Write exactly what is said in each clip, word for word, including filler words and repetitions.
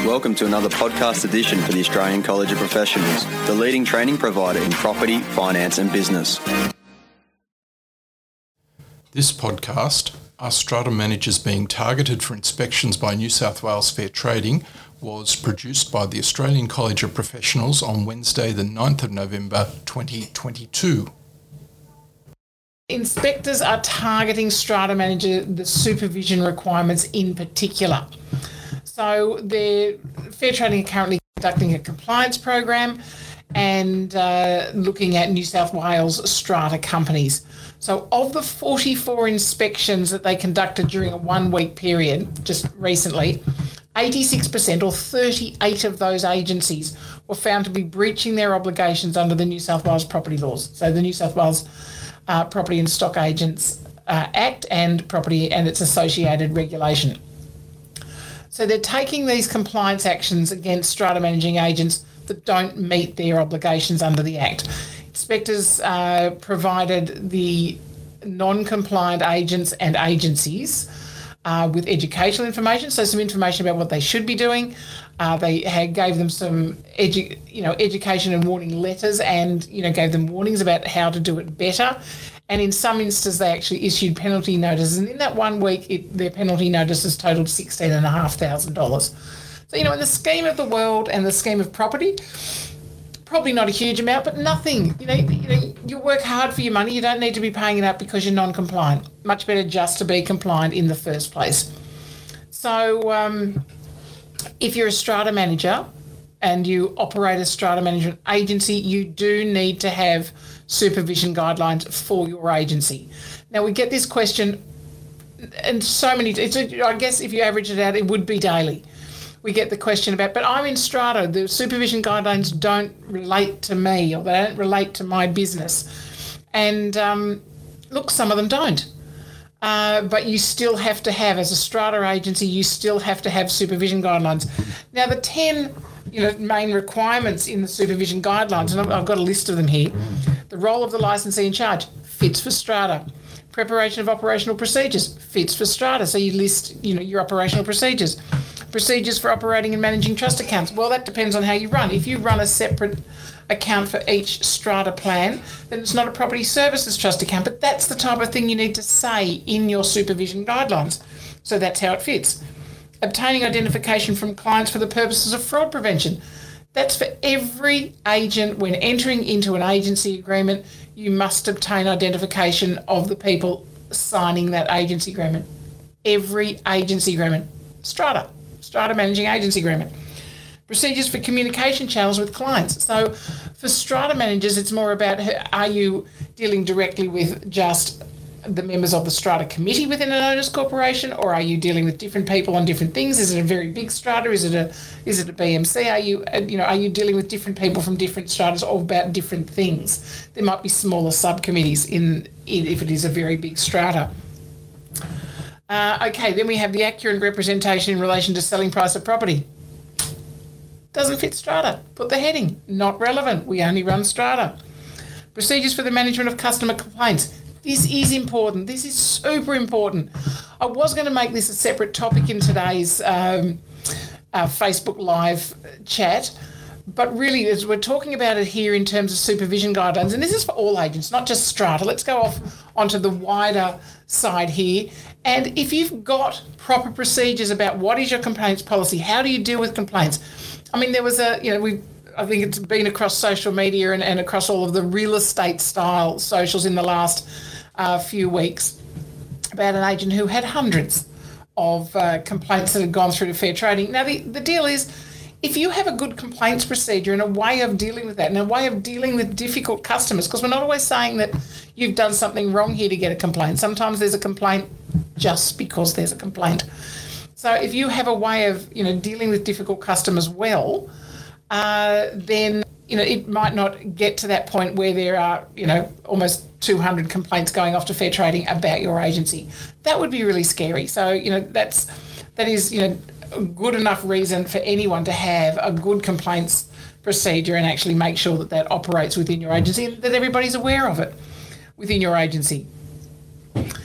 Welcome to another podcast edition for the Australian College of Professionals, the leading training provider in property, finance and business. This podcast, Are Strata Managers Being Targeted for Inspections by New South Wales Fair Trading, was produced by the Australian College of Professionals on Wednesday the ninth of November twenty twenty-two. Inspectors are targeting strata manager, the supervision requirements in particular. So they're, Fair Trading are currently conducting a compliance program and uh, looking at New South Wales strata companies. So of the forty-four inspections that they conducted during a one-week period just recently, eighty-six percent or thirty-eight of those agencies were found to be breaching their obligations under the New South Wales property laws. So the New South Wales uh, Property and Stock Agents uh, Act and property and its associated regulation. So they're taking these compliance actions against strata managing agents that don't meet their obligations under the Act. Inspectors uh, provided the non-compliant agents and agencies uh, with educational information, so some information about what they should be doing. Uh, they had, gave them some edu- you know, education and warning letters and you know, gave them warnings about how to do it better. And in some instances, they actually issued penalty notices. And in that one week, it, their penalty notices totaled sixteen thousand five hundred dollars. So, you know, in the scheme of the world and the scheme of property, probably not a huge amount, but nothing. You know, you know, you work hard for your money. You don't need to be paying it up because you're non-compliant. Much better just to be compliant in the first place. So um, if you're a strata manager and you operate a strata management agency, you do need to have supervision guidelines for your agency. Now, we get this question, and so many, it's a, I guess if you average it out, it would be daily. We get the question about, but I'm in strata, the supervision guidelines don't relate to me or they don't relate to my business. And um, look, some of them don't. Uh, but you still have to have, as a strata agency, you still have to have supervision guidelines. Now, the ten you know, main requirements in the supervision guidelines, and I've, I've got a list of them here. The role of the licensee in charge fits for strata. Preparation of operational procedures fits for strata. So you list, you know, your operational procedures. Procedures for operating and managing trust accounts. Well, that depends on how you run. If you run a separate account for each strata plan, then it's not a property services trust account, but that's the type of thing you need to say in your supervision guidelines. So that's how it fits. Obtaining identification from clients for the purposes of fraud prevention. That's for every agent. When entering into an agency agreement, you must obtain identification of the people signing that agency agreement. Every agency agreement. Strata. Strata managing agency agreement. Procedures for communication channels with clients. So for strata managers, it's more about, are you dealing directly with just the members of the strata committee within an owners corporation, or are you dealing with different people on different things? Is it a very big strata? Is it a is it a B M C? Are you you know are you dealing with different people from different stratas all about different things? There might be smaller subcommittees in, in if it is a very big strata. Uh, okay, then we have the accurate representation in relation to selling price of property. Doesn't fit strata. Put the heading, not relevant. We only run strata. Procedures for the management of customer complaints. This is important. This is super important. I was going to make this a separate topic in today's um, uh, Facebook Live chat, but really as we're talking about it here in terms of supervision guidelines, and this is for all agents, not just strata. Let's go off onto the wider side here. And if you've got proper procedures about what is your complaints policy, how do you deal with complaints? I mean, there was a, you know, we I think it's been across social media and, and across all of the real estate style socials in the last uh, few weeks about an agent who had hundreds of uh, complaints that had gone through to Fair Trading. Now, the, the deal is, if you have a good complaints procedure and a way of dealing with that and a way of dealing with difficult customers, because we're not always saying that you've done something wrong here to get a complaint. Sometimes there's a complaint just because there's a complaint. So if you have a way of, you know, dealing with difficult customers well, uh, then, you know, it might not get to that point where there are, you know, almost two hundred complaints going off to Fair Trading about your agency. That would be really scary. So, you know, that's, that is, you know, a good enough reason for anyone to have a good complaints procedure and actually make sure that that operates within your agency and that everybody's aware of it within your agency. The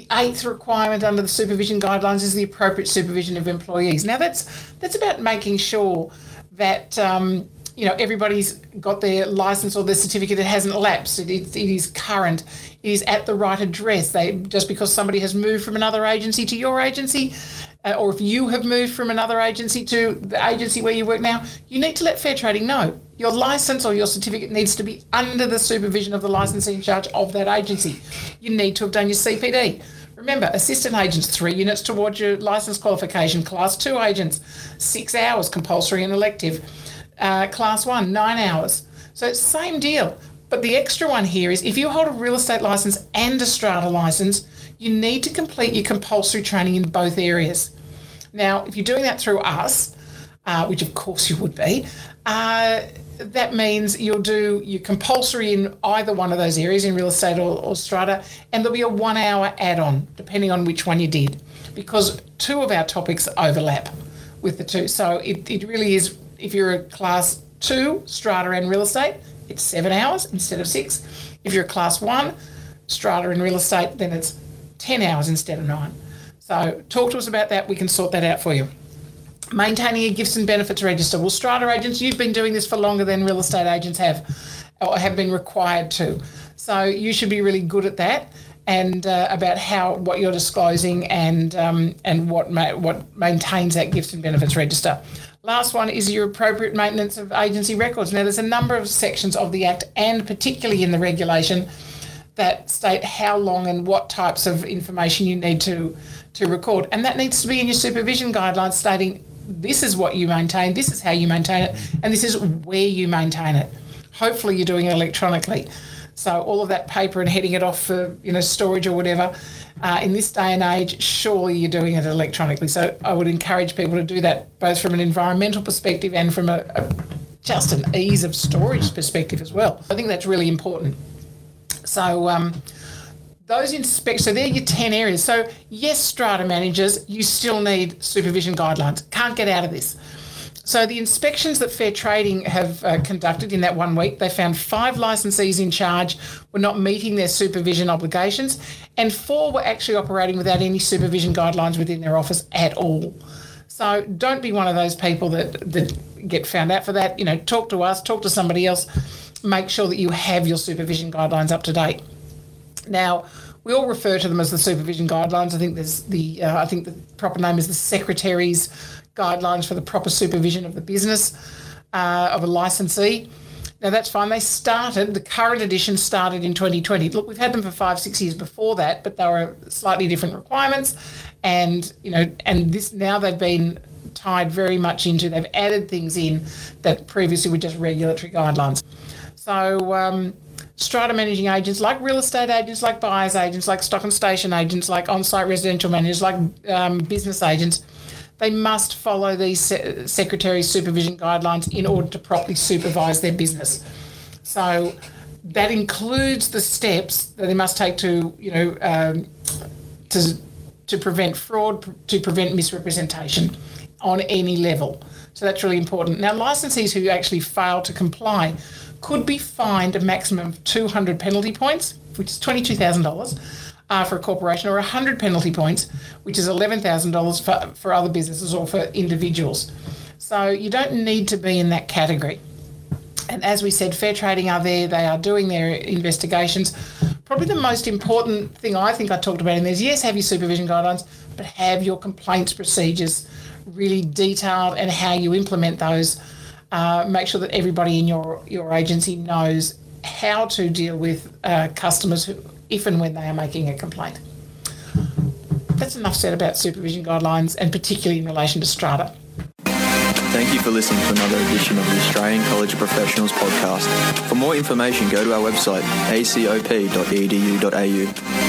eighth requirement under the supervision guidelines is the appropriate supervision of employees. Now, that's that's about making sure that um, you know everybody's got their licence or their certificate. It hasn't lapsed. It, it, it is current. It is at the right address. They just because somebody has moved from another agency to your agency, uh, or if you have moved from another agency to the agency where you work now, you need to let Fair Trading know. Your licence or your certificate needs to be under the supervision of the licensee in charge of that agency. You need to have done your C P D. Remember, assistant agents, three units towards your licence qualification. Class two agents, six hours, compulsory and elective. Uh, class one, nine hours. So it's the same deal. But the extra one here is if you hold a real estate licence and a strata licence, you need to complete your compulsory training in both areas. Now, if you're doing that through us, uh, which of course you would be, uh, that means you'll do your compulsory in either one of those areas, in real estate or, or strata, and there'll be a one-hour add-on, depending on which one you did, because two of our topics overlap with the two. So it, it really is, if you're a class two, strata and real estate, it's seven hours instead of six. If you're a class one, strata and real estate, then it's ten hours instead of nine. So talk to us about that. We can sort that out for you. Maintaining a gifts and benefits register. Well, strata agents, you've been doing this for longer than real estate agents have, or have been required to. So you should be really good at that, and uh, about how what you're disclosing and um, and what ma- what maintains that gifts and benefits register. Last one is your appropriate maintenance of agency records. Now, there's a number of sections of the Act, and particularly in the regulation, that state how long and what types of information you need to to record, and that needs to be in your supervision guidelines, stating this is what you maintain, this is how you maintain it, and this is where you maintain it. Hopefully you're doing it electronically. So all of that paper and heading it off for, you know, storage or whatever, uh, in this day and age, surely you're doing it electronically. So I would encourage people to do that, both from an environmental perspective and from a, a just an ease of storage perspective as well. I think that's really important. So um, those inspections, so they're your ten areas. So yes, strata managers, you still need supervision guidelines. Can't get out of this. So the inspections that Fair Trading have uh, conducted in that one week, they found five licensees in charge were not meeting their supervision obligations, and four were actually operating without any supervision guidelines within their office at all. So don't be one of those people that, that get found out for that. You know, talk to us, talk to somebody else. Make sure that you have your supervision guidelines up to date. Now, we all refer to them as the supervision guidelines. I think there's the uh, I think the proper name is the Secretary's guidelines for the proper supervision of the business uh, of a licensee. Now, that's fine. They started, the current edition started in twenty twenty. Look, we've had them for five, six years before that, but they were slightly different requirements. And, you know, and this now they've been tied very much into, they've added things in that previously were just regulatory guidelines. So um, strata managing agents, like real estate agents, like buyers agents, like stock and station agents, like on-site residential managers, like um, business agents, they must follow these se- Secretary's supervision guidelines in order to properly supervise their business. So that includes the steps that they must take to, you know, um, to to prevent fraud, to prevent misrepresentation on any level. So that's really important. Now, licensees who actually fail to comply could be fined a maximum of two hundred penalty points, which is twenty-two thousand dollars uh, for a corporation, or one hundred penalty points, which is eleven thousand dollars for, for other businesses or for individuals. So you don't need to be in that category. And as we said, Fair Trading are there, they are doing their investigations. Probably the most important thing I think I talked about in there is, yes, have your supervision guidelines, but have your complaints procedures really detailed and how you implement those. Uh, make sure that everybody in your, your agency knows how to deal with uh, customers who, if and when they are making a complaint. That's enough said about supervision guidelines, and particularly in relation to strata. Thank you for listening to another edition of the Australian College of Professionals podcast. For more information, go to our website, a c o p dot e d u dot a u.